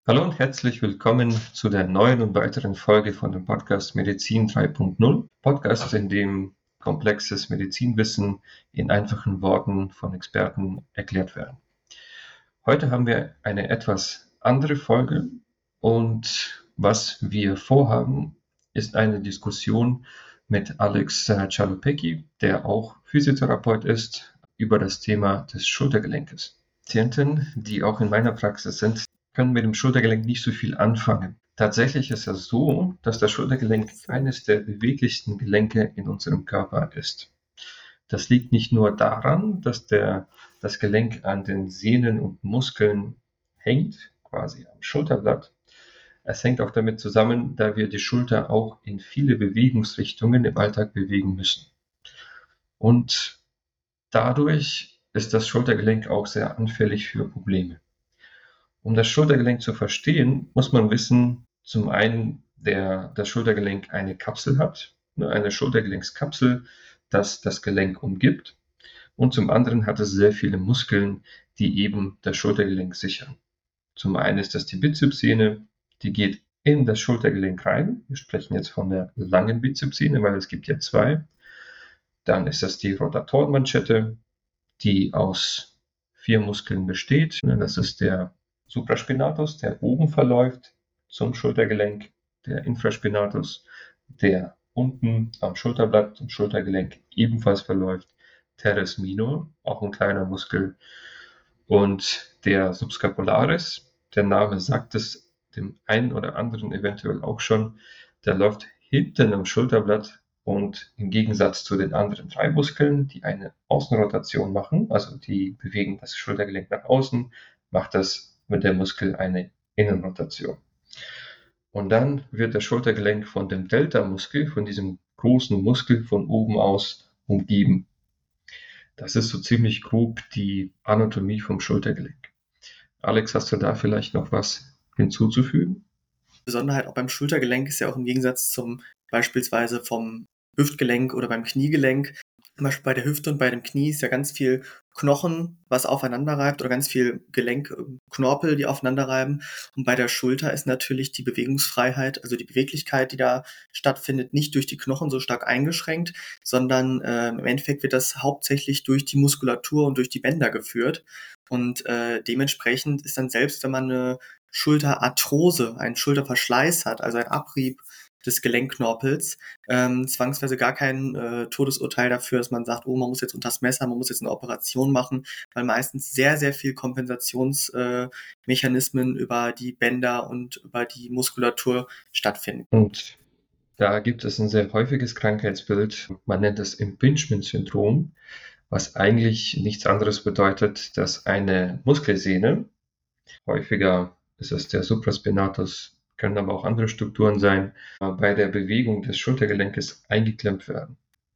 Hallo und herzlich willkommen zu der neuen und weiteren Folge von dem Podcast Medizin 3.0. Podcast, in dem komplexes Medizinwissen in einfachen Worten von Experten erklärt werden. Heute haben wir eine etwas andere Folge und was wir vorhaben, ist eine Diskussion mit Alex Chalupecki, der auch Physiotherapeut ist, über das Thema des Schultergelenkes. Patienten, die auch in meiner Praxis sind, können mit dem Schultergelenk nicht so viel anfangen. Tatsächlich ist es so, dass das Schultergelenk eines der beweglichsten Gelenke in unserem Körper ist. Das liegt nicht nur daran, dass das Gelenk an den Sehnen und Muskeln hängt, quasi am Schulterblatt. Es hängt auch damit zusammen, da wir die Schulter auch in viele Bewegungsrichtungen im Alltag bewegen müssen. Und dadurch ist das Schultergelenk auch sehr anfällig für Probleme. Um das Schultergelenk zu verstehen, muss man wissen, zum einen, das Schultergelenk eine Kapsel hat, eine Schultergelenkskapsel, das Gelenk umgibt. Und zum anderen hat es sehr viele Muskeln, die eben das Schultergelenk sichern. Zum einen ist das die Bizepssehne, die geht in das Schultergelenk rein. Wir sprechen jetzt von der langen Bizepssehne, weil es gibt ja zwei. Dann ist das die Rotatorenmanschette, die aus 4 Muskeln besteht. Das ist der Supraspinatus, der oben verläuft zum Schultergelenk, der Infraspinatus, der unten am Schulterblatt zum Schultergelenk ebenfalls verläuft, Teres minor, auch ein kleiner Muskel, und der Subscapularis, der Name sagt es dem einen oder anderen eventuell auch schon, der läuft hinten am Schulterblatt und im Gegensatz zu den anderen 3 Muskeln, die eine Außenrotation machen, also die bewegen das Schultergelenk nach außen, macht das mit der Muskel eine Innenrotation. Und dann wird das Schultergelenk von dem Delta-Muskel, von diesem großen Muskel von oben aus umgeben. Das ist so ziemlich grob die Anatomie vom Schultergelenk. Alex, hast du da vielleicht noch was hinzuzufügen? Besonderheit auch beim Schultergelenk ist ja auch im Gegensatz zum beispielsweise vom Hüftgelenk oder beim Kniegelenk. Zum Beispiel bei der Hüfte und bei dem Knie ist ja ganz viel Knochen, was aufeinander reibt, oder ganz viel Gelenkknorpel, die aufeinander reiben. Und bei der Schulter ist natürlich die Bewegungsfreiheit, also die Beweglichkeit, die da stattfindet, nicht durch die Knochen so stark eingeschränkt, sondern im Endeffekt wird das hauptsächlich durch die Muskulatur und durch die Bänder geführt. Und dementsprechend ist dann, selbst wenn man eine Schulterarthrose, einen Schulterverschleiß hat, also ein Abrieb des Gelenkknorpels, zwangsweise gar kein Todesurteil dafür, dass man sagt, oh, man muss jetzt unters Messer, man muss jetzt eine Operation machen, weil meistens sehr, sehr viel Kompensationsmechanismen über die Bänder und über die Muskulatur stattfinden. Und da gibt es ein sehr häufiges Krankheitsbild. Man nennt es Impingement-Syndrom, was eigentlich nichts anderes bedeutet, dass eine Muskelsehne, häufiger ist es der Supraspinatus, können aber auch andere Strukturen sein, bei der Bewegung des Schultergelenkes eingeklemmt werden.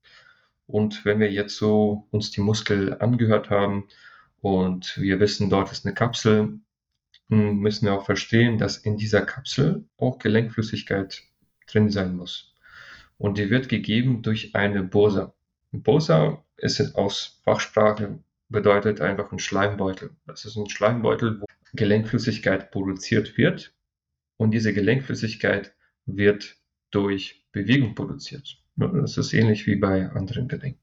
Und wenn wir jetzt so uns die Muskel angehört haben und wir wissen, dort ist eine Kapsel, müssen wir auch verstehen, dass in dieser Kapsel auch Gelenkflüssigkeit drin sein muss. Und die wird gegeben durch eine Bursa. Bursa ist aus Fachsprache, bedeutet einfach ein Schleimbeutel. Das ist ein Schleimbeutel, wo Gelenkflüssigkeit produziert wird. Und diese Gelenkflüssigkeit wird durch Bewegung produziert. Das ist ähnlich wie bei anderen Gelenken.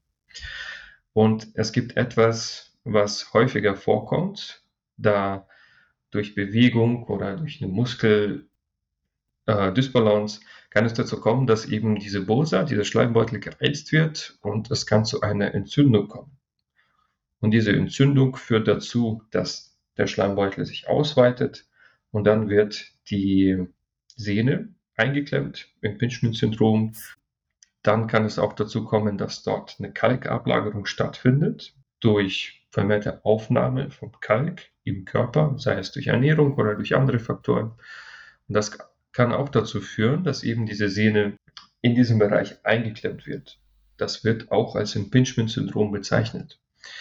Und es gibt etwas, was häufiger vorkommt, da durch Bewegung oder durch eine Muskeldysbalance kann es dazu kommen, dass eben diese Bursa, dieser Schleimbeutel gereizt wird und es kann zu einer Entzündung kommen. Und diese Entzündung führt dazu, dass der Schleimbeutel sich ausweitet und dann wird die Sehne eingeklemmt, Impingement-Syndrom. Dann kann es auch dazu kommen, dass dort eine Kalkablagerung stattfindet durch vermehrte Aufnahme von Kalk im Körper, sei es durch Ernährung oder durch andere Faktoren. Und das kann auch dazu führen, dass eben diese Sehne in diesem Bereich eingeklemmt wird. Das wird auch als Impingement-Syndrom bezeichnet.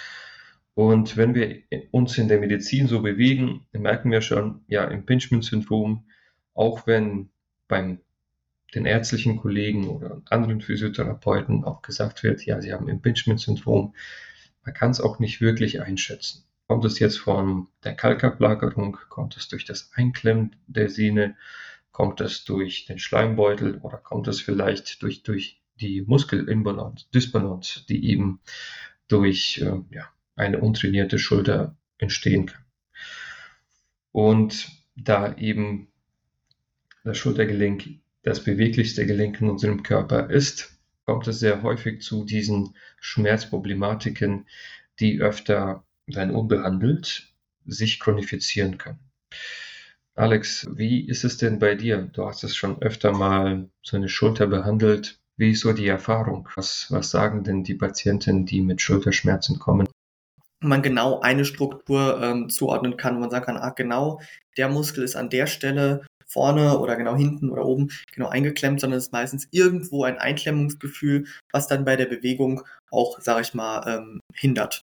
Und wenn wir uns in der Medizin so bewegen, merken wir schon, ja, Impingement-Syndrom, auch wenn beim den ärztlichen Kollegen oder anderen Physiotherapeuten auch gesagt wird, ja, sie haben Impingement-Syndrom, man kann es auch nicht wirklich einschätzen. Kommt es jetzt von der Kalkablagerung? Kommt es durch das Einklemmen der Sehne? Kommt es durch den Schleimbeutel oder kommt es vielleicht durch die Disbalance, die eben durch eine untrainierte Schulter entstehen kann? Und da eben das Schultergelenk das beweglichste Gelenk in unserem Körper ist, kommt es sehr häufig zu diesen Schmerzproblematiken, die öfter, wenn unbehandelt, sich chronifizieren können. Alex, wie ist es denn bei dir? Du hast es schon öfter mal so eine Schulter behandelt. Wie ist so die Erfahrung? Was sagen denn die Patienten, die mit Schulterschmerzen kommen? Man genau eine Struktur zuordnen kann, wo man sagen kann, genau, der Muskel ist an der Stelle vorne oder genau hinten oder oben genau eingeklemmt, sondern es ist meistens irgendwo ein Einklemmungsgefühl, was dann bei der Bewegung auch, sage ich mal, hindert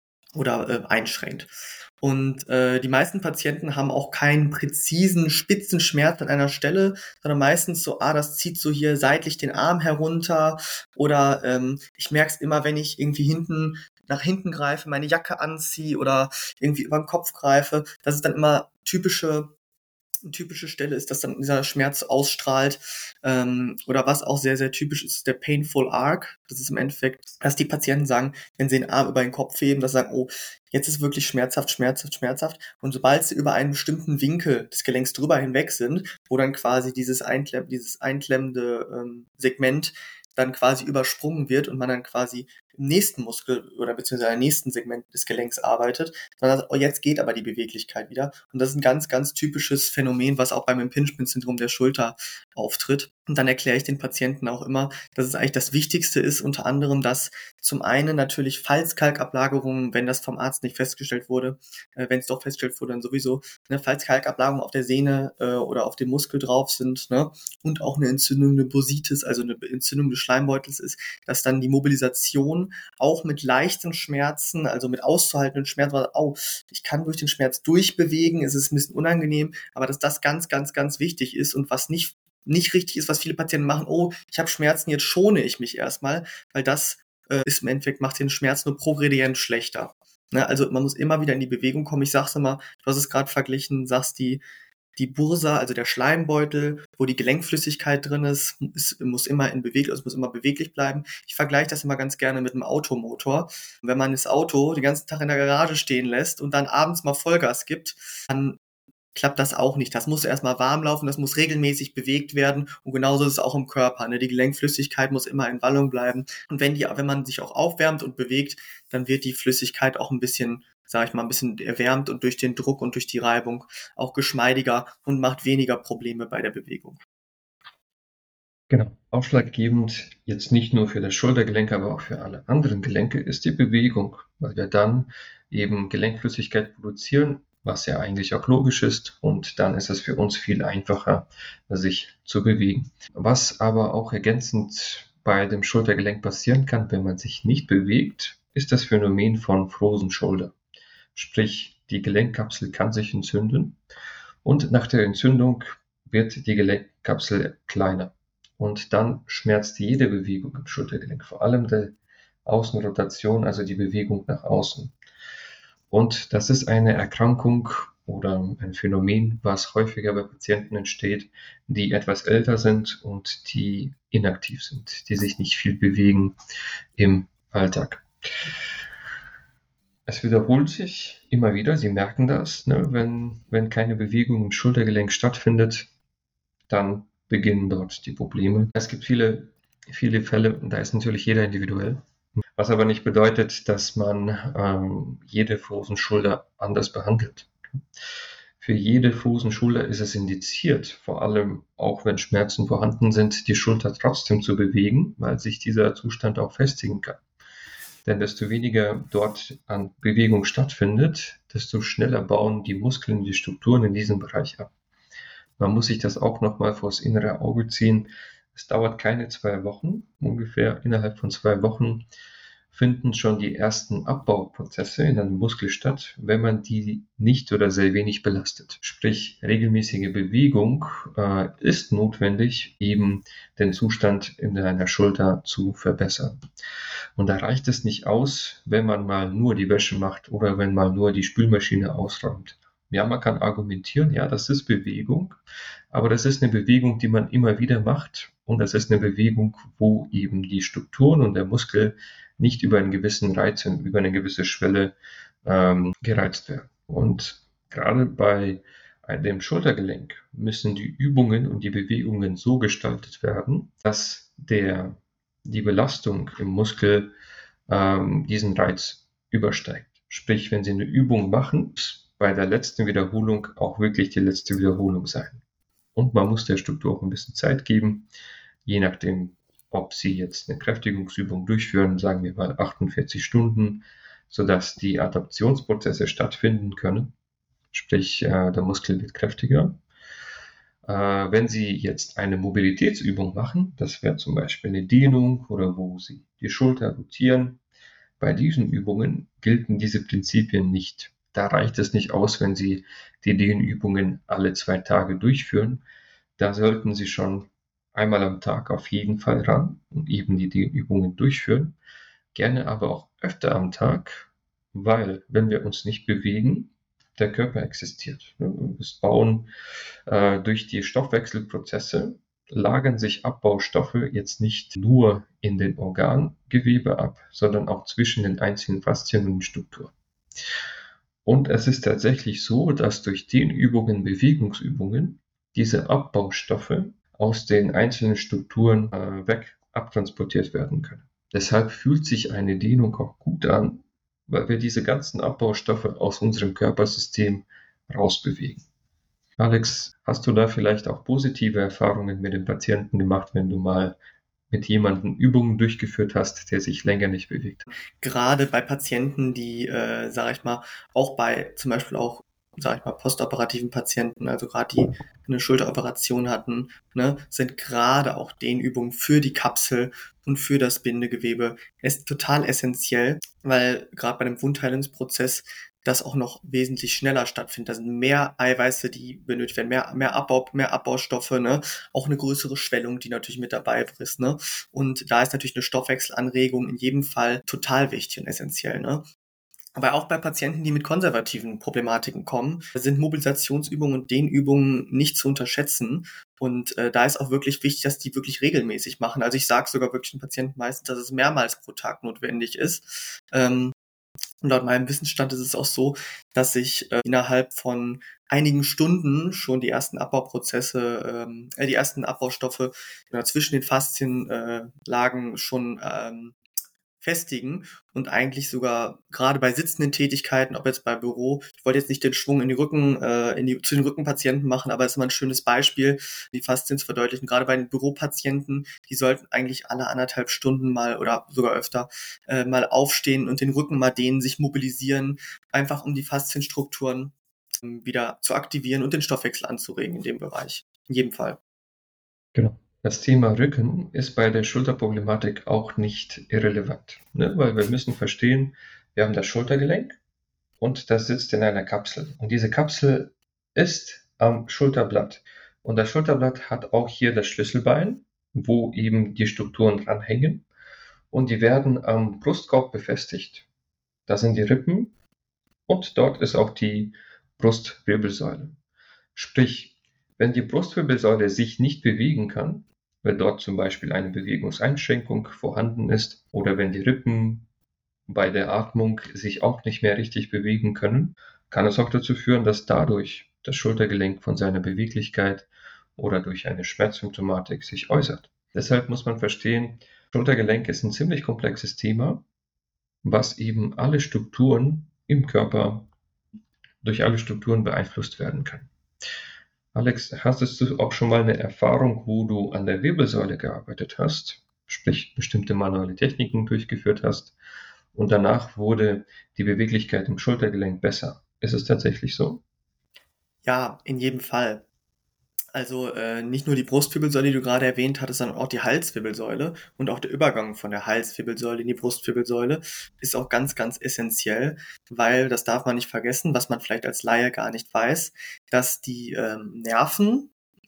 oder einschränkt. Und die meisten Patienten haben auch keinen präzisen Spitzenschmerz an einer Stelle, sondern meistens so, das zieht so hier seitlich den Arm herunter oder ich merke es immer, wenn ich irgendwie nach hinten greife, meine Jacke anziehe oder irgendwie über den Kopf greife. Das ist dann immer typische Stelle ist, dass dann dieser Schmerz ausstrahlt. Oder was auch sehr, sehr typisch ist, der Painful Arc. Das ist im Endeffekt, dass die Patienten sagen, wenn sie den Arm über den Kopf heben, dass sie sagen, jetzt ist wirklich schmerzhaft. Und sobald sie über einen bestimmten Winkel des Gelenks drüber hinweg sind, wo dann quasi dieses einklemmende Segment dann quasi übersprungen wird und man dann quasi im nächsten Muskel oder beziehungsweise im nächsten Segment des Gelenks arbeitet, dann sagt, jetzt geht aber die Beweglichkeit wieder. Und das ist ein ganz, ganz typisches Phänomen, was auch beim Impingement-Syndrom der Schulter auftritt. Und dann erkläre ich den Patienten auch immer, dass es eigentlich das Wichtigste ist, unter anderem, dass zum einen natürlich Falzkalkablagerungen, wenn das vom Arzt nicht festgestellt wurde, wenn es doch festgestellt wurde, dann sowieso, Falzkalkablagerungen auf der Sehne oder auf dem Muskel drauf sind, und auch eine Entzündung, eine Bursitis, also eine Entzündung des Schleimbeutels ist, dass dann die Mobilisation auch mit leichten Schmerzen, also mit auszuhaltenden Schmerzen, ich kann durch den Schmerz durchbewegen, es ist ein bisschen unangenehm, aber dass das ganz, ganz, ganz wichtig ist und was nicht richtig ist, was viele Patienten machen, ich habe Schmerzen, jetzt schone ich mich erstmal, weil das ist im Endeffekt, macht den Schmerz nur progredient schlechter. Also man muss immer wieder in die Bewegung kommen. Ich sag's immer, du hast es gerade verglichen, sagst die Bursa, also der Schleimbeutel, wo die Gelenkflüssigkeit drin ist, muss immer es muss immer beweglich bleiben. Ich vergleiche das immer ganz gerne mit einem Automotor. Wenn man das Auto den ganzen Tag in der Garage stehen lässt und dann abends mal Vollgas gibt, dann klappt das auch nicht. Das muss erstmal warm laufen, das muss regelmäßig bewegt werden und genauso ist es auch im Körper. Die Gelenkflüssigkeit muss immer in Wallung bleiben und wenn man sich auch aufwärmt und bewegt, dann wird die Flüssigkeit auch ein bisschen, sage ich mal, ein bisschen erwärmt und durch den Druck und durch die Reibung auch geschmeidiger und macht weniger Probleme bei der Bewegung. Genau. Ausschlaggebend jetzt nicht nur für das Schultergelenk, aber auch für alle anderen Gelenke ist die Bewegung, weil wir dann eben Gelenkflüssigkeit produzieren, was ja eigentlich auch logisch ist, und dann ist es für uns viel einfacher, sich zu bewegen. Was aber auch ergänzend bei dem Schultergelenk passieren kann, wenn man sich nicht bewegt, ist das Phänomen von Frozen Shoulder. Sprich, die Gelenkkapsel kann sich entzünden und nach der Entzündung wird die Gelenkkapsel kleiner. Und dann schmerzt jede Bewegung im Schultergelenk, vor allem die Außenrotation, also die Bewegung nach außen. Und das ist eine Erkrankung oder ein Phänomen, was häufiger bei Patienten entsteht, die etwas älter sind und die inaktiv sind, die sich nicht viel bewegen im Alltag. Es wiederholt sich immer wieder, Sie merken das, wenn keine Bewegung im Schultergelenk stattfindet, dann beginnen dort die Probleme. Es gibt viele Fälle, und da ist natürlich jeder individuell. Was aber nicht bedeutet, dass man jede Fuß-Schulter anders behandelt. Für jede Fuß-Schulter ist es indiziert, vor allem auch wenn Schmerzen vorhanden sind, die Schulter trotzdem zu bewegen, weil sich dieser Zustand auch festigen kann. Denn desto weniger dort an Bewegung stattfindet, desto schneller bauen die Muskeln, die Strukturen in diesem Bereich ab. Man muss sich das auch nochmal vors innere Auge ziehen. Es dauert keine 2 Wochen, ungefähr innerhalb von 2 Wochen finden schon die ersten Abbauprozesse in einem Muskel statt, wenn man die nicht oder sehr wenig belastet. Sprich, regelmäßige Bewegung ist notwendig, eben den Zustand in einer Schulter zu verbessern. Und da reicht es nicht aus, wenn man mal nur die Wäsche macht oder wenn man nur die Spülmaschine ausräumt. Ja, man kann argumentieren, ja, das ist Bewegung, aber das ist eine Bewegung, die man immer wieder macht und das ist eine Bewegung, wo eben die Strukturen und der Muskel nicht über einen gewissen Reiz und über eine gewisse Schwelle gereizt werden. Und gerade bei dem Schultergelenk müssen die Übungen und die Bewegungen so gestaltet werden, dass die Belastung im Muskel diesen Reiz übersteigt. Sprich, wenn Sie eine Übung machen, bei der letzten Wiederholung auch wirklich die letzte Wiederholung sein. Und man muss der Struktur auch ein bisschen Zeit geben, je nachdem, ob Sie jetzt eine Kräftigungsübung durchführen, sagen wir mal 48 Stunden, sodass die Adaptionsprozesse stattfinden können. Sprich, der Muskel wird kräftiger. Wenn Sie jetzt eine Mobilitätsübung machen, das wäre zum Beispiel eine Dehnung oder wo Sie die Schulter rotieren, bei diesen Übungen gelten diese Prinzipien nicht. Da reicht es nicht aus, wenn Sie die Dehnübungen alle 2 Tage durchführen. Da sollten Sie schon einmal am Tag auf jeden Fall ran und eben die Dehnübungen durchführen. Gerne aber auch öfter am Tag, weil wenn wir uns nicht bewegen, der Körper existiert. Das Bauen durch die Stoffwechselprozesse lagern sich Abbaustoffe jetzt nicht nur in den Organgewebe ab, sondern auch zwischen den einzelnen Faszien und Strukturen. Und es ist tatsächlich so, dass durch Dehnübungen, Bewegungsübungen diese Abbaustoffe aus den einzelnen Strukturen abtransportiert werden können. Deshalb fühlt sich eine Dehnung auch gut an, weil wir diese ganzen Abbaustoffe aus unserem Körpersystem rausbewegen. Alex, hast du da vielleicht auch positive Erfahrungen mit dem Patienten gemacht, wenn du mal mit jemandem Übungen durchgeführt hast, der sich länger nicht bewegt? Gerade bei Patienten, die, sage ich mal, auch bei zum Beispiel auch, sage ich mal, postoperativen Patienten, also gerade die eine Schulteroperation hatten, ne, sind gerade auch Dehnübungen für die Kapsel und für das Bindegewebe ist total essentiell, weil gerade bei dem Wundheilungsprozess das auch noch wesentlich schneller stattfindet. Da sind mehr Eiweiße, die benötigt werden, mehr Abbaustoffe, ne, auch eine größere Schwellung, die natürlich mit dabei ist, ne. Und da ist natürlich eine Stoffwechselanregung in jedem Fall total wichtig und essentiell, ne? Aber auch bei Patienten, die mit konservativen Problematiken kommen, sind Mobilisationsübungen und Dehnübungen nicht zu unterschätzen. Und da ist auch wirklich wichtig, dass die wirklich regelmäßig machen. Also ich sage sogar wirklich den Patienten meistens, dass es mehrmals pro Tag notwendig ist. Und laut meinem Wissensstand ist es auch so, dass sich innerhalb von einigen Stunden schon die ersten Abbauprozesse, die ersten Abbaustoffe zwischen den Faszienlagen schon festigen und eigentlich sogar gerade bei sitzenden Tätigkeiten, ob jetzt bei Büro, ich wollte jetzt nicht den Schwung in die Rücken, zu den Rückenpatienten machen, aber es ist immer ein schönes Beispiel, die Faszien zu verdeutlichen. Gerade bei den Büropatienten, die sollten eigentlich alle 1,5 Stunden mal oder sogar öfter mal aufstehen und den Rücken mal dehnen, sich mobilisieren, einfach um die Faszienstrukturen wieder zu aktivieren und den Stoffwechsel anzuregen in dem Bereich. In jedem Fall. Genau. Das Thema Rücken ist bei der Schulterproblematik auch nicht irrelevant, ne? Weil wir müssen verstehen, wir haben das Schultergelenk und das sitzt in einer Kapsel. Und diese Kapsel ist am Schulterblatt. Und das Schulterblatt hat auch hier das Schlüsselbein, wo eben die Strukturen dranhängen. Und die werden am Brustkorb befestigt. Da sind die Rippen und dort ist auch die Brustwirbelsäule. Sprich, wenn die Brustwirbelsäule sich nicht bewegen kann, wenn dort zum Beispiel eine Bewegungseinschränkung vorhanden ist oder wenn die Rippen bei der Atmung sich auch nicht mehr richtig bewegen können, kann es auch dazu führen, dass dadurch das Schultergelenk von seiner Beweglichkeit oder durch eine Schmerzsymptomatik sich äußert. Deshalb muss man verstehen, Schultergelenk ist ein ziemlich komplexes Thema, was eben alle Strukturen im Körper durch alle Strukturen beeinflusst werden kann. Alex, hattest du auch schon mal eine Erfahrung, wo du an der Wirbelsäule gearbeitet hast, sprich bestimmte manuelle Techniken durchgeführt hast und danach wurde die Beweglichkeit im Schultergelenk besser? Ist es tatsächlich so? Ja, in jedem Fall. Also nicht nur die Brustwirbelsäule, die du gerade erwähnt hattest, sondern auch die Halswirbelsäule und auch der Übergang von der Halswirbelsäule in die Brustwirbelsäule ist auch ganz, ganz essentiell, weil das darf man nicht vergessen, was man vielleicht als Laie gar nicht weiß, dass die Nerven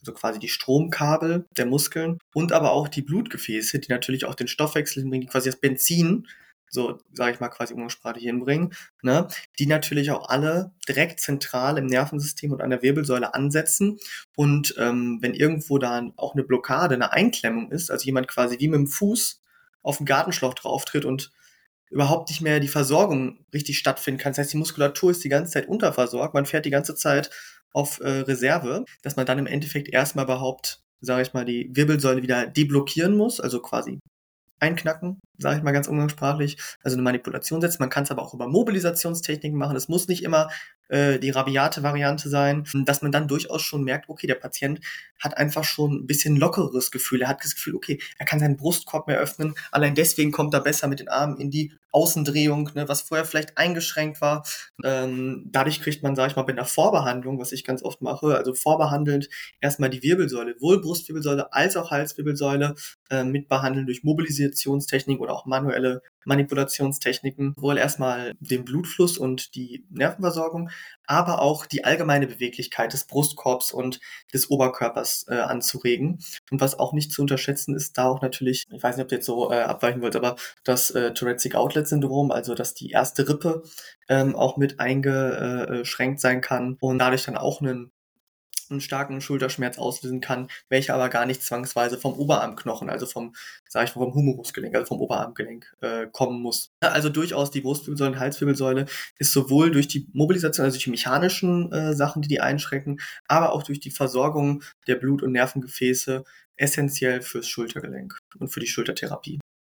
also quasi die Stromkabel der Muskeln und aber auch die Blutgefäße, die natürlich auch den Stoffwechsel hinbringen, die quasi das Benzin, so sage ich mal quasi umgangssprachlich hinbringen, ne, die natürlich auch alle direkt zentral im Nervensystem und an der Wirbelsäule ansetzen. Und wenn irgendwo dann auch eine Blockade, eine Einklemmung ist, also jemand quasi wie mit dem Fuß auf den Gartenschlauch drauftritt und überhaupt nicht mehr die Versorgung richtig stattfinden kann. Das heißt, die Muskulatur ist die ganze Zeit unterversorgt, man fährt die ganze Zeit auf Reserve, dass man dann im Endeffekt erstmal überhaupt, sage ich mal, die Wirbelsäule wieder deblockieren muss, also quasi einknacken, sage ich mal ganz umgangssprachlich, also eine Manipulation setzen. Man kann es aber auch über Mobilisationstechniken machen. Es muss nicht immer die rabiate Variante sein, dass man dann durchaus schon merkt, okay, der Patient hat einfach schon ein bisschen lockeres Gefühl. Er hat das Gefühl, okay, er kann seinen Brustkorb mehr öffnen. Allein deswegen kommt er besser mit den Armen in die Außendrehung, ne, was vorher vielleicht eingeschränkt war. Dadurch kriegt man, sage ich mal, bei der Vorbehandlung, was ich ganz oft mache, also vorbehandelnd erstmal die Wirbelsäule, sowohl Brustwirbelsäule als auch Halswirbelsäule mitbehandeln durch Mobilisationstechniken oder auch manuelle Manipulationstechniken, wohl erstmal den Blutfluss und die Nervenversorgung, aber auch die allgemeine Beweglichkeit des Brustkorbs und des Oberkörpers anzuregen. Und was auch nicht zu unterschätzen ist, da auch natürlich, ich weiß nicht, ob ihr jetzt so abweichen wollt, aber das Thoracic Outlet Syndrom, also dass die erste Rippe auch mit eingeschränkt sein kann und dadurch dann auch einen starken Schulterschmerz auslösen kann, welcher aber gar nicht zwangsweise vom Oberarmknochen, also vom, sag ich mal, vom Humerusgelenk, also vom Oberarmgelenk kommen muss. Also durchaus die Brustwirbelsäule und Halswirbelsäule ist sowohl durch die Mobilisation, also durch die mechanischen Sachen, die einschränken, aber auch durch die Versorgung der Blut- und Nervengefäße essentiell fürs Schultergelenk und für die Schultertherapie.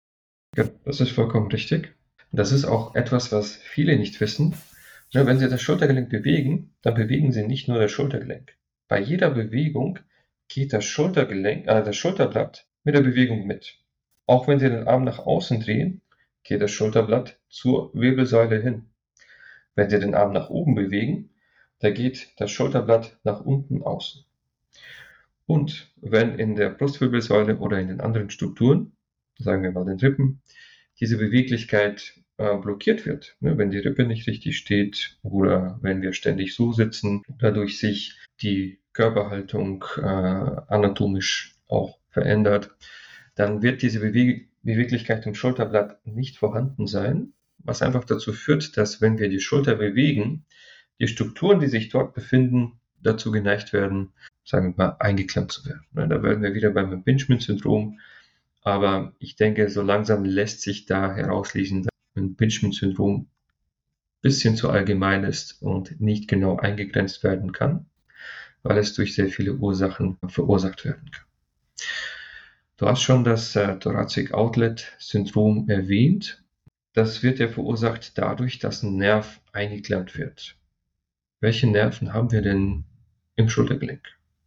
Ja, das ist vollkommen richtig. Das ist auch etwas, was viele nicht wissen. Wenn Sie das Schultergelenk bewegen, dann bewegen Sie nicht nur das Schultergelenk. Bei jeder Bewegung geht das das Schulterblatt mit der Bewegung mit. Auch wenn Sie den Arm nach außen drehen, geht das Schulterblatt zur Wirbelsäule hin. Wenn Sie den Arm nach oben bewegen, da geht das Schulterblatt nach unten außen. Und wenn in der Brustwirbelsäule oder in den anderen Strukturen, sagen wir mal den Rippen, diese Beweglichkeit blockiert wird, wenn die Rippe nicht richtig steht oder wenn wir ständig so sitzen, dadurch sich die Körperhaltung anatomisch auch verändert, dann wird diese Beweglichkeit im Schulterblatt nicht vorhanden sein, was einfach dazu führt, dass wenn wir die Schulter bewegen, die Strukturen, die sich dort befinden, dazu geneigt werden, sagen wir mal, eingeklemmt zu werden. Da werden wir wieder beim Impingement-Syndrom. Aber ich denke, so langsam lässt sich da herauslesen, dass ein Impingement-Syndrom ein bisschen zu allgemein ist und nicht genau eingegrenzt werden kann, weil es durch sehr viele Ursachen verursacht werden kann. Du hast schon das Thoracic Outlet Syndrom erwähnt. Das wird ja verursacht dadurch, dass ein Nerv eingeklemmt wird. Welche Nerven haben wir denn im Schultergelenk?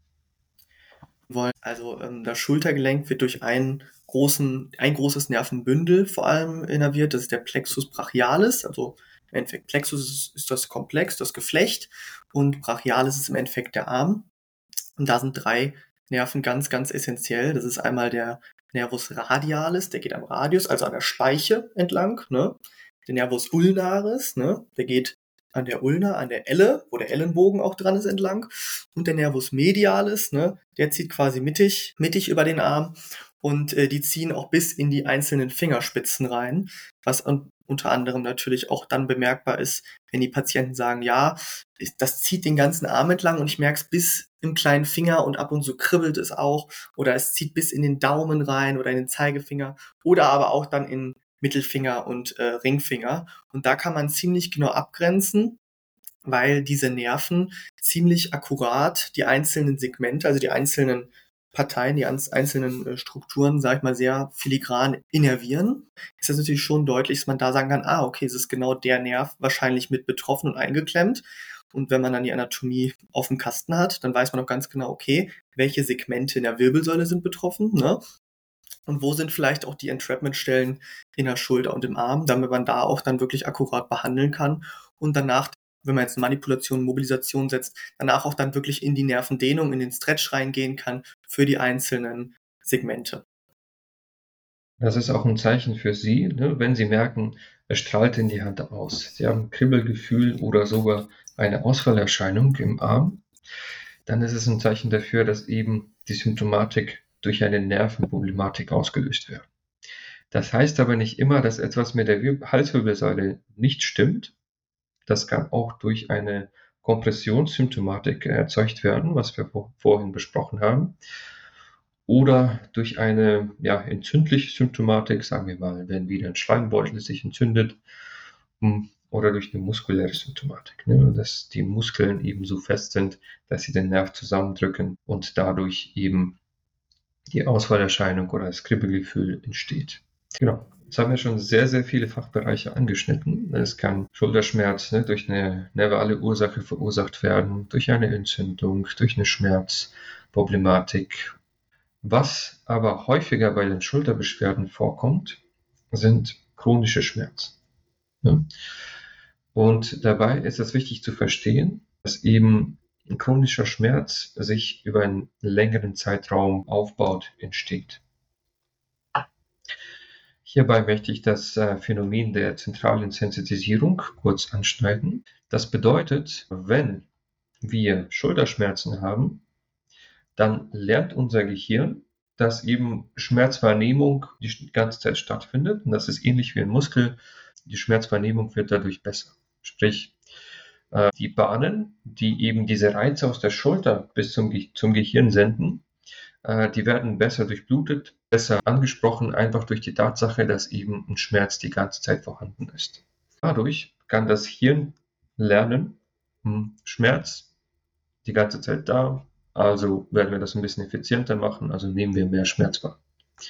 Also das Schultergelenk wird durch ein großes Nervenbündel vor allem innerviert. Das ist der Plexus brachialis. Also im Endeffekt Plexus ist das Komplex, das Geflecht, und brachialis ist im Endeffekt der Arm. Und da sind 3 Nerven ganz, ganz essentiell. Das ist einmal der Nervus radialis, der geht am Radius, also an der Speiche entlang, ne? Der Nervus ulnaris, ne? Der geht an der Ulna, an der Elle, wo der Ellenbogen auch dran ist, entlang. Und der Nervus medialis, ne? Der zieht quasi mittig über den Arm. Und die ziehen auch bis in die einzelnen Fingerspitzen rein, was unter anderem natürlich auch dann bemerkbar ist, wenn die Patienten sagen, ja, das zieht den ganzen Arm entlang und ich merke es bis im kleinen Finger und ab und zu kribbelt es auch, oder es zieht bis in den Daumen rein oder in den Zeigefinger oder aber auch dann in Mittelfinger und Ringfinger. Und da kann man ziemlich genau abgrenzen, weil diese Nerven ziemlich akkurat die einzelnen Segmente, also die einzelnen Parteien, die einzelnen Strukturen, sag ich mal, sehr filigran innervieren. Ist das natürlich schon deutlich, dass man da sagen kann, okay, es ist genau der Nerv wahrscheinlich mit betroffen und eingeklemmt. Und wenn man dann die Anatomie auf dem Kasten hat, dann weiß man auch ganz genau, okay, welche Segmente in der Wirbelsäule sind betroffen, ne? Und wo sind vielleicht auch die Entrapment-Stellen in der Schulter und im Arm, damit man da auch dann wirklich akkurat behandeln kann und danach, wenn man jetzt Manipulation, Mobilisation setzt, danach auch dann wirklich in die Nervendehnung, in den Stretch reingehen kann für die einzelnen Segmente. Das ist auch ein Zeichen für Sie, wenn Sie merken, es strahlt in die Hand aus. Sie haben ein Kribbelgefühl oder sogar eine Ausfallerscheinung im Arm. dann ist es ein Zeichen dafür, dass eben die Symptomatik durch eine Nervenproblematik ausgelöst wird. Das heißt aber nicht immer, dass etwas mit der Halswirbelsäule nicht stimmt. Das kann auch durch eine Kompressionssymptomatik erzeugt werden, was wir vorhin besprochen haben. Oder durch eine entzündliche Symptomatik, sagen wir mal, wenn wieder ein Schleimbeutel sich entzündet, oder durch eine muskuläre Symptomatik, dass die Muskeln eben so fest sind, dass sie den Nerv zusammendrücken und dadurch eben die Ausfallerscheinung oder das Kribbelgefühl entsteht. Genau. Jetzt haben wir schon sehr, sehr viele Fachbereiche angeschnitten. Es kann Schulterschmerz durch eine nervale Ursache verursacht werden, durch eine Entzündung, durch eine Schmerzproblematik. Was aber häufiger bei den Schulterbeschwerden vorkommt, sind chronische Schmerzen. Und dabei ist es wichtig zu verstehen, dass eben ein chronischer Schmerz sich über einen längeren Zeitraum aufbaut, entsteht. Hierbei möchte ich das Phänomen der zentralen Sensitisierung kurz anschneiden. Das bedeutet, wenn wir Schulterschmerzen haben, dann lernt unser Gehirn, dass eben Schmerzwahrnehmung die ganze Zeit stattfindet. Und das ist ähnlich wie ein Muskel. Die Schmerzwahrnehmung wird dadurch besser. Sprich, die Bahnen, die eben diese Reize aus der Schulter bis zum Gehirn senden, die werden besser durchblutet, besser angesprochen, einfach durch die Tatsache, dass eben ein Schmerz die ganze Zeit vorhanden ist. Dadurch kann das Hirn lernen, Schmerz die ganze Zeit da, also werden wir das ein bisschen effizienter machen, also nehmen wir mehr Schmerz wahr.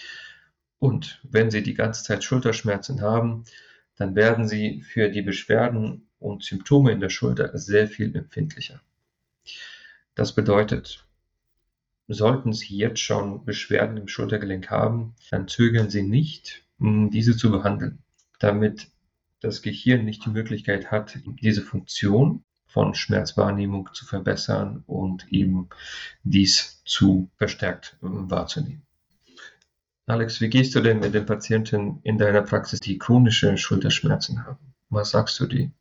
Und wenn Sie die ganze Zeit Schulterschmerzen haben, dann werden Sie für die Beschwerden und Symptome in der Schulter sehr viel empfindlicher. Das bedeutet, sollten Sie jetzt schon Beschwerden im Schultergelenk haben, dann zögern Sie nicht, diese zu behandeln, damit das Gehirn nicht die Möglichkeit hat, diese Funktion von Schmerzwahrnehmung zu verbessern und eben dies zu verstärkt wahrzunehmen. Alex, wie gehst du denn mit den Patienten in deiner Praxis, die chronische Schulterschmerzen haben? Was sagst du dir?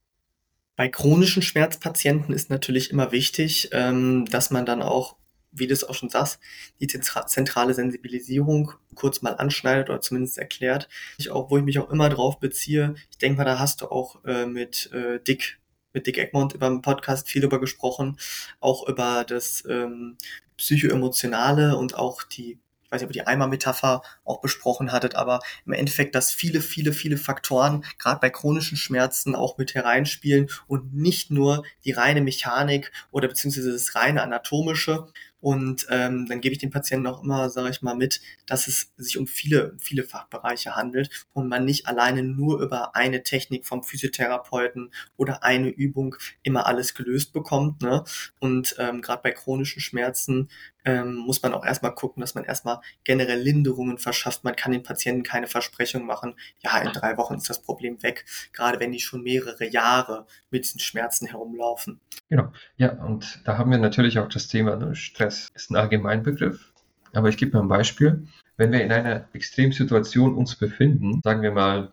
Bei chronischen Schmerzpatienten ist natürlich immer wichtig, dass man dann auch, wie du es auch schon sagst, die zentrale Sensibilisierung kurz mal anschneidet oder zumindest erklärt. Wo ich mich auch immer drauf beziehe, ich denke mal, da hast du auch mit Dick Egmont über den Podcast viel darüber gesprochen, auch über das Psychoemotionale und auch ich weiß nicht, ob ihr die Eimer-Metapher auch besprochen hattet, aber im Endeffekt, dass viele Faktoren, gerade bei chronischen Schmerzen, auch mit hereinspielen und nicht nur die reine Mechanik oder beziehungsweise das reine Anatomische. Und dann gebe ich den Patienten auch immer, sage ich mal, mit, dass es sich um viele Fachbereiche handelt und man nicht alleine nur über eine Technik vom Physiotherapeuten oder eine Übung immer alles gelöst bekommt. Ne? Und gerade bei chronischen Schmerzen muss man auch erstmal gucken, dass man erstmal generell Linderungen verschafft. Man kann den Patienten keine Versprechung machen, ja, in 3 Wochen ist das Problem weg, gerade wenn die schon mehrere Jahre mit diesen Schmerzen herumlaufen. Genau. Ja, und da haben wir natürlich auch das Thema, Stress ist ein Allgemeinbegriff, aber ich gebe mal ein Beispiel. Wenn wir in einer Extremsituation uns befinden, sagen wir mal,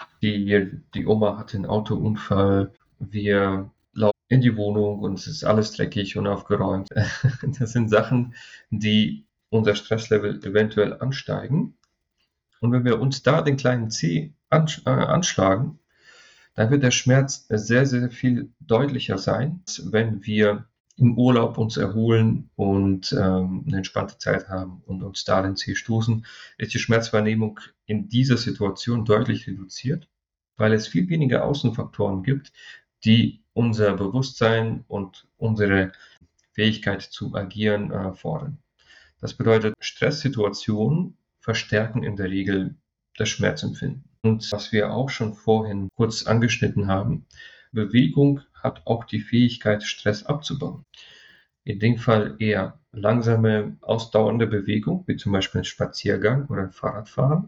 die Oma hatte einen Autounfall, wir laufen in die Wohnung und es ist alles dreckig und aufgeräumt. Das sind Sachen, die unser Stresslevel eventuell ansteigen. Und wenn wir uns da den kleinen Zeh anschlagen, dann wird der Schmerz sehr, sehr viel deutlicher sein, wenn wir im Urlaub uns erholen und eine entspannte Zeit haben und uns da den Zeh stoßen, ist die Schmerzwahrnehmung in dieser Situation deutlich reduziert, weil es viel weniger Außenfaktoren gibt, die unser Bewusstsein und unsere Fähigkeit zum Agieren fordern. Das bedeutet, Stresssituationen verstärken in der Regel das Schmerzempfinden. Und was wir auch schon vorhin kurz angeschnitten haben, Bewegung hat auch die Fähigkeit, Stress abzubauen. In dem Fall eher langsame, ausdauernde Bewegung, wie zum Beispiel ein Spaziergang oder ein Fahrradfahren.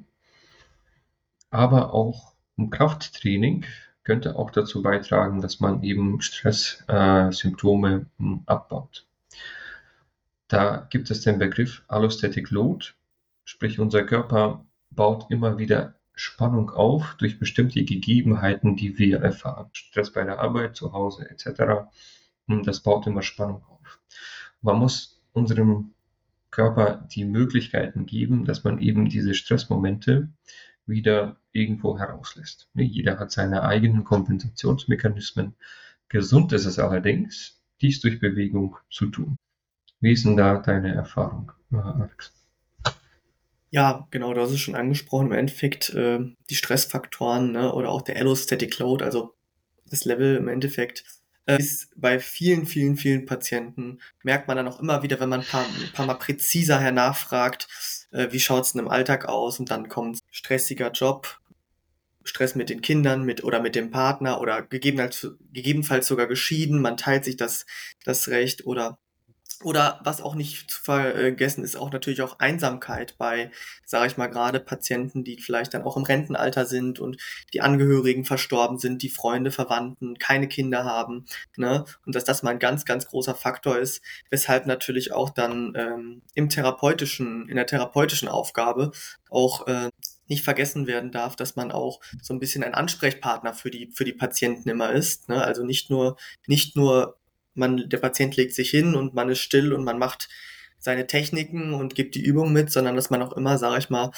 Aber auch ein Krafttraining könnte auch dazu beitragen, dass man eben Stresssymptome abbaut. Da gibt es den Begriff Allostatic Load, sprich unser Körper baut immer wieder Spannung auf durch bestimmte Gegebenheiten, die wir erfahren. Stress bei der Arbeit, zu Hause etc. Das baut immer Spannung auf. man muss unserem Körper die Möglichkeiten geben, dass man eben diese Stressmomente wieder irgendwo herauslässt. Jeder hat seine eigenen Kompensationsmechanismen. Gesund ist es allerdings, dies durch Bewegung zu tun. Wie ist denn da deine Erfahrung, Alex? Ja, genau, du hast es schon angesprochen. Im Endeffekt die Stressfaktoren, ne, oder auch der Allostatic Load, also das Level im Endeffekt, ist bei vielen, vielen, vielen Patienten, merkt man dann auch immer wieder, wenn man ein paar Mal präziser nachfragt, wie schaut's denn im Alltag aus? Und dann kommt stressiger Job, Stress mit den Kindern oder mit dem Partner oder gegebenenfalls sogar geschieden, man teilt sich das Recht oder was auch nicht zu vergessen ist, auch natürlich auch Einsamkeit bei, sage ich mal, gerade Patienten, die vielleicht dann auch im Rentenalter sind und die Angehörigen verstorben sind, die Freunde, Verwandten, keine Kinder haben, ne? Und dass das mal ein ganz, ganz großer Faktor ist, weshalb natürlich auch dann in der therapeutischen Aufgabe auch nicht vergessen werden darf, dass man auch so ein bisschen ein Ansprechpartner für die Patienten immer ist, ne? Also nicht nur der Patient legt sich hin und man ist still und man macht seine Techniken und gibt die Übung mit, sondern dass man auch immer, sage ich mal,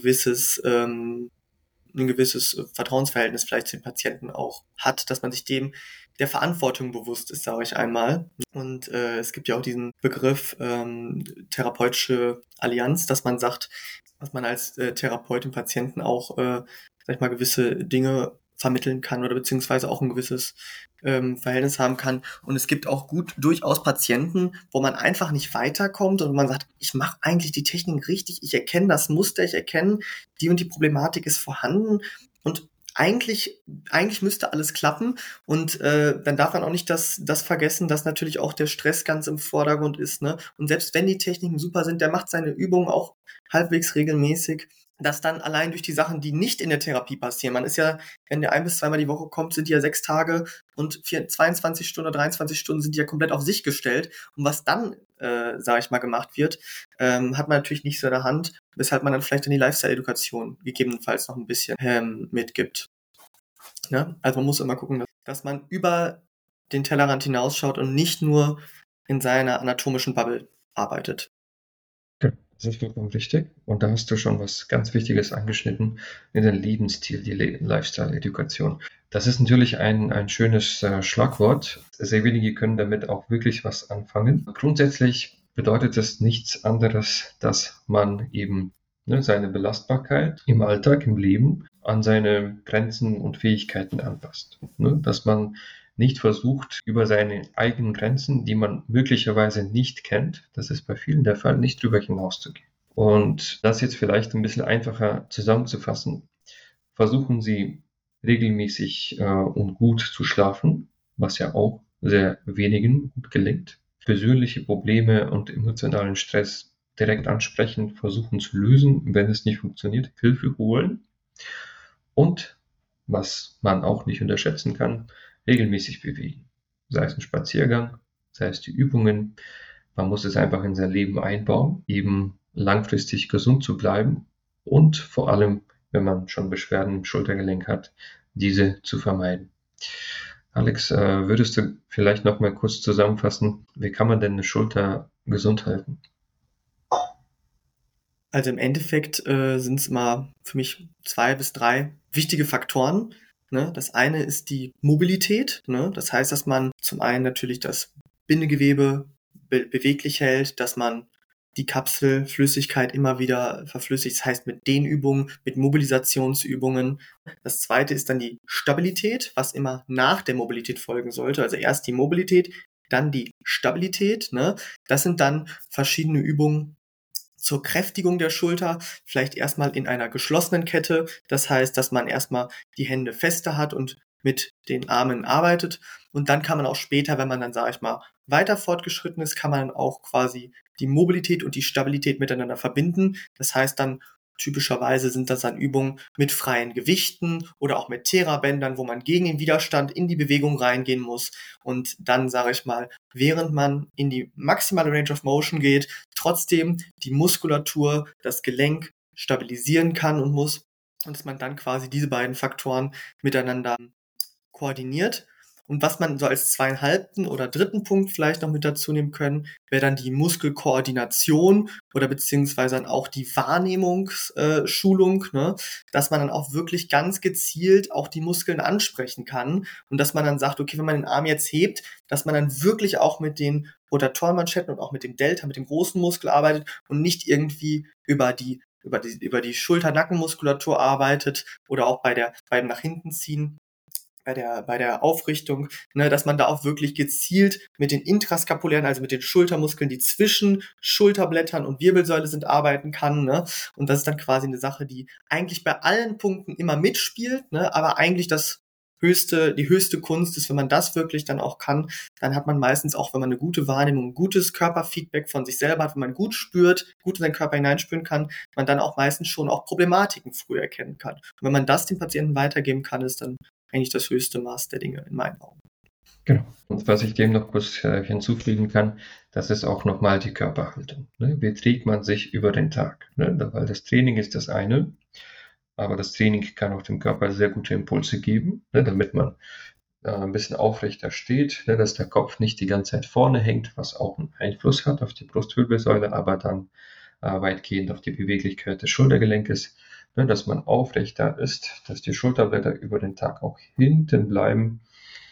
ein gewisses Vertrauensverhältnis vielleicht zu den Patienten auch hat, dass man sich dem der Verantwortung bewusst ist, sage ich einmal. Und es gibt ja auch diesen Begriff therapeutische Allianz, dass man sagt, dass man als Therapeut dem Patienten auch, sag ich mal, gewisse Dinge vermitteln kann oder beziehungsweise auch ein gewisses Verhältnis haben kann. Und es gibt auch durchaus Patienten, wo man einfach nicht weiterkommt und man sagt, ich mache eigentlich die Technik richtig, ich erkenne das Muster, ich erkenne, die und die Problematik ist vorhanden und eigentlich müsste alles klappen und dann darf man auch nicht das vergessen, dass natürlich auch der Stress ganz im Vordergrund ist, ne? Und selbst wenn die Techniken super sind, der macht seine Übungen auch halbwegs regelmäßig, dass dann allein durch die Sachen, die nicht in der Therapie passieren, man ist ja, wenn der 1 bis 2 Mal die Woche kommt, sind die ja 6 Tage und 22 Stunden oder 23 Stunden sind die ja komplett auf sich gestellt. Und was dann, sage ich mal, gemacht wird, hat man natürlich nicht so in der Hand, weshalb man dann vielleicht in die Lifestyle-Edukation gegebenenfalls noch ein bisschen mitgibt. Ja? Also man muss immer gucken, dass man über den Tellerrand hinausschaut und nicht nur in seiner anatomischen Bubble arbeitet. Ja, das ist vollkommen richtig. Und da hast du schon was ganz Wichtiges angeschnitten in den Lebensstil, die Lifestyle-Education. Das ist natürlich ein schönes Schlagwort. Sehr wenige können damit auch wirklich was anfangen. Grundsätzlich bedeutet es nichts anderes, dass man eben seine Belastbarkeit im Alltag, im Leben an seine Grenzen und Fähigkeiten anpasst. Dass man nicht versucht, über seine eigenen Grenzen, die man möglicherweise nicht kennt, das ist bei vielen der Fall, nicht drüber hinauszugehen. Und das jetzt vielleicht ein bisschen einfacher zusammenzufassen. Versuchen Sie regelmäßig und gut zu schlafen, was ja auch sehr wenigen gut gelingt. Persönliche Probleme und emotionalen Stress direkt ansprechen, versuchen zu lösen. Wenn es nicht funktioniert, Hilfe holen. Und was man auch nicht unterschätzen kann, regelmäßig bewegen. Sei es ein Spaziergang, sei es die Übungen. Man muss es einfach in sein Leben einbauen, eben langfristig gesund zu bleiben und vor allem, wenn man schon Beschwerden im Schultergelenk hat, diese zu vermeiden. Alex, würdest du vielleicht noch mal kurz zusammenfassen, wie kann man denn eine Schulter gesund halten? Also im Endeffekt sind es mal für mich 2 bis 3 wichtige Faktoren. Ne? Das eine ist die Mobilität. Ne? Das heißt, dass man zum einen natürlich das Bindegewebe beweglich hält, dass man die Kapselflüssigkeit immer wieder verflüssigt. Das heißt mit Dehnübungen, mit Mobilisationsübungen. Das zweite ist dann die Stabilität, was immer nach der Mobilität folgen sollte. Also erst die Mobilität, dann die Stabilität. Ne? Das sind dann verschiedene Übungen zur Kräftigung der Schulter, vielleicht erstmal in einer geschlossenen Kette. Das heißt, dass man erstmal die Hände fester hat und mit den Armen arbeitet. Und dann kann man auch später, wenn man dann, sage ich mal, weiter fortgeschritten ist, kann man auch quasi die Mobilität und die Stabilität miteinander verbinden. Das heißt dann, typischerweise sind das dann Übungen mit freien Gewichten oder auch mit Therabändern, wo man gegen den Widerstand in die Bewegung reingehen muss und dann, sage ich mal, während man in die maximale Range of Motion geht, trotzdem die Muskulatur, das Gelenk stabilisieren kann und muss und dass man dann quasi diese beiden Faktoren miteinander koordiniert. Und was man so als 2. oder 3. Punkt vielleicht noch mit dazu nehmen können, wäre dann die Muskelkoordination oder beziehungsweise dann auch die Wahrnehmungsschulung, ne? Dass man dann auch wirklich ganz gezielt auch die Muskeln ansprechen kann und dass man dann sagt, okay, wenn man den Arm jetzt hebt, dass man dann wirklich auch mit den Rotatorenmanschetten und auch mit dem Delta, mit dem großen Muskel arbeitet und nicht irgendwie über die Schulter-Nackenmuskulatur arbeitet oder auch beim nach hinten ziehen, bei der Aufrichtung, ne, dass man da auch wirklich gezielt mit den intraskapulären, also mit den Schultermuskeln, die zwischen Schulterblättern und Wirbelsäule sind, arbeiten kann, ne? Und das ist dann quasi eine Sache, die eigentlich bei allen Punkten immer mitspielt, ne, aber eigentlich die höchste Kunst ist, wenn man das wirklich dann auch kann, dann hat man meistens auch, wenn man eine gute Wahrnehmung, ein gutes Körperfeedback von sich selber hat, wenn man gut spürt, gut in seinen Körper hineinspüren kann, man dann auch meistens schon auch Problematiken früh erkennen kann. Und wenn man das dem Patienten weitergeben kann, ist dann eigentlich das höchste Maß der Dinge in meinen Augen. Genau. Und was ich dem noch kurz hinzufügen kann, das ist auch nochmal die Körperhaltung. Ne? Wie trägt man sich über den Tag? Ne? Weil das Training ist das eine, aber das Training kann auch dem Körper sehr gute Impulse geben, ne? Damit man ein bisschen aufrechter steht, ne? Dass der Kopf nicht die ganze Zeit vorne hängt, was auch einen Einfluss hat auf die Brustwirbelsäule, aber dann weitgehend auf die Beweglichkeit des Schultergelenkes, ne? Dass man aufrechter ist, dass die Schulterblätter über den Tag auch hinten bleiben.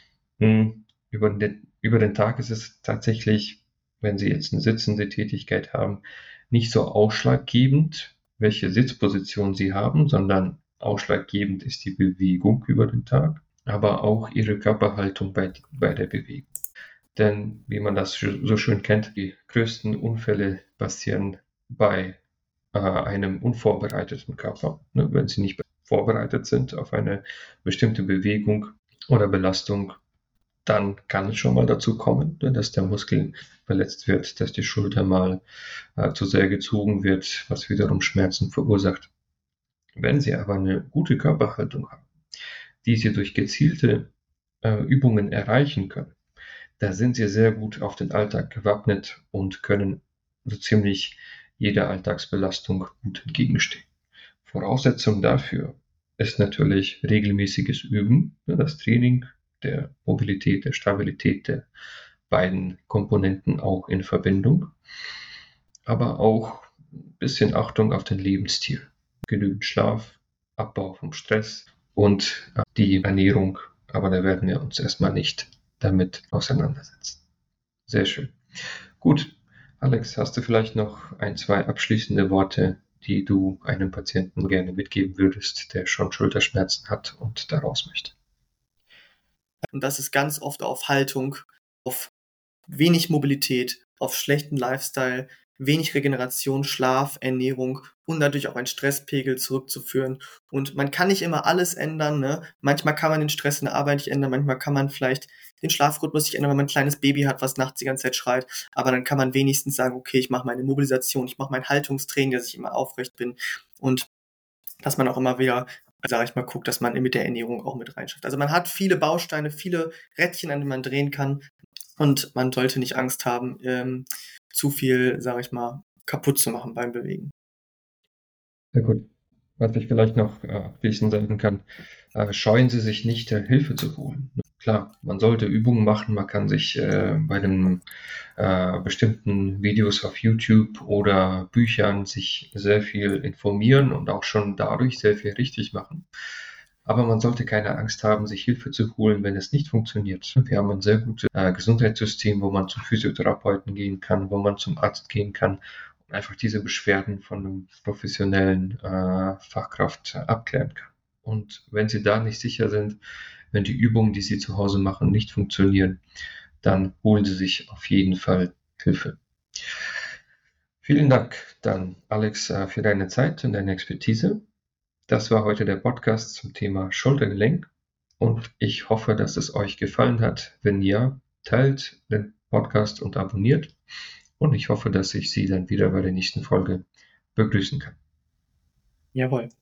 Über den Tag ist es tatsächlich, wenn Sie jetzt eine sitzende Tätigkeit haben, nicht so ausschlaggebend, welche Sitzposition Sie haben, sondern ausschlaggebend ist die Bewegung über den Tag, aber auch Ihre Körperhaltung bei der Bewegung. Denn wie man das so schön kennt, die größten Unfälle passieren bei einem unvorbereiteten Körper, ne? Wenn Sie nicht vorbereitet sind auf eine bestimmte Bewegung oder Belastung, dann kann es schon mal dazu kommen, ne, dass der Muskel verletzt wird, dass die Schulter mal zu sehr gezogen wird, was wiederum Schmerzen verursacht. Wenn Sie aber eine gute Körperhaltung haben, die Sie durch gezielte Übungen erreichen können, da sind Sie sehr gut auf den Alltag gewappnet und können so ziemlich jeder Alltagsbelastung gut entgegenstehen. Voraussetzung dafür ist natürlich regelmäßiges Üben, ne, das Training der Mobilität, der Stabilität der beiden Komponenten auch in Verbindung, aber auch ein bisschen Achtung auf den Lebensstil. Genügend Schlaf, Abbau vom Stress und die Ernährung, aber da werden wir uns erstmal nicht damit auseinandersetzen. Sehr schön. Gut, Alex, hast du vielleicht noch 1, 2 abschließende Worte, die du einem Patienten gerne mitgeben würdest, der schon Schulterschmerzen hat und da raus möchte? Und das ist ganz oft auf Haltung, auf wenig Mobilität, auf schlechten Lifestyle, wenig Regeneration, Schlaf, Ernährung und natürlich auch ein Stresspegel zurückzuführen. Und man kann nicht immer alles ändern, ne? Manchmal kann man den Stress in der Arbeit nicht ändern, manchmal kann man vielleicht den Schlafrhythmus nicht ändern, wenn man ein kleines Baby hat, was nachts die ganze Zeit schreit. Aber dann kann man wenigstens sagen, okay, ich mache meine Mobilisation, ich mache mein Haltungstraining, dass ich immer aufrecht bin. Und dass man auch immer wieder, sage ich mal, guckt, dass man mit der Ernährung auch mit reinschafft. Also man hat viele Bausteine, viele Rädchen, an denen man drehen kann. Und man sollte nicht Angst haben, zu viel, sage ich mal, kaputt zu machen beim Bewegen. Sehr gut. Was ich vielleicht noch abschließend sagen kann, scheuen Sie sich nicht, Hilfe zu holen. Klar, man sollte Übungen machen, man kann sich bei den bestimmten Videos auf YouTube oder Büchern sich sehr viel informieren und auch schon dadurch sehr viel richtig machen. Aber man sollte keine Angst haben, sich Hilfe zu holen, wenn es nicht funktioniert. Wir haben ein sehr gutes Gesundheitssystem, wo man zum Physiotherapeuten gehen kann, wo man zum Arzt gehen kann und einfach diese Beschwerden von einem professionellen Fachkraft abklären kann. Und wenn Sie da nicht sicher sind, wenn die Übungen, die Sie zu Hause machen, nicht funktionieren, dann holen Sie sich auf jeden Fall Hilfe. Vielen Dank dann, Alex, für deine Zeit und deine Expertise. Das war heute der Podcast zum Thema Schultergelenk und ich hoffe, dass es euch gefallen hat. Wenn ja, teilt den Podcast und abonniert und ich hoffe, dass ich Sie dann wieder bei der nächsten Folge begrüßen kann. Jawohl.